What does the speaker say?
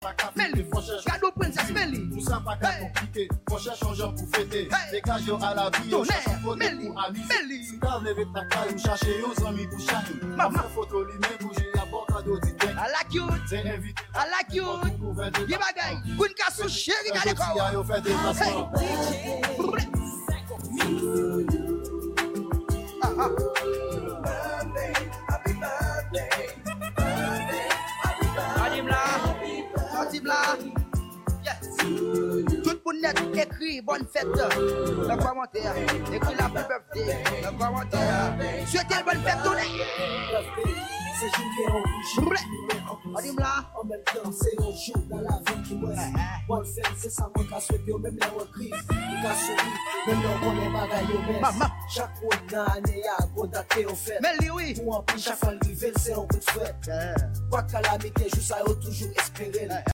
Meli, cadeau princesse Meli. Tout ça pas compliqué, faut chercher un genre pour fêter. Dégage à la vie, on cherche un côté pour amuser. Si t'as levé ta caille, on cherche aux amis pour changer. Maman photo lui-même, bouger à bord cadeau d'idée. I like you. T'es invité. I like you. Give a guy. Queen Kassou chéri gade ko. Yo fait des passements. Tout pour net écrit bonne fête dans le commentaire. Écrit la birthday dans le commentaire. Souhaitez bonne fête tournée. C'est juillet en bougie. En même temps, c'est un jour dans la vie qui reste. Bonne fête, c'est ça, moi, qui a souhaité, même les reprises. Qui a souri, même les on est bagaille au baisse. Chaque fois dans l'année, il y a un daté au fait. Mais oui. Pour en plus, chaque fois, le c'est un coup de fête. Quoi calamité, juste ça, toujours espérer.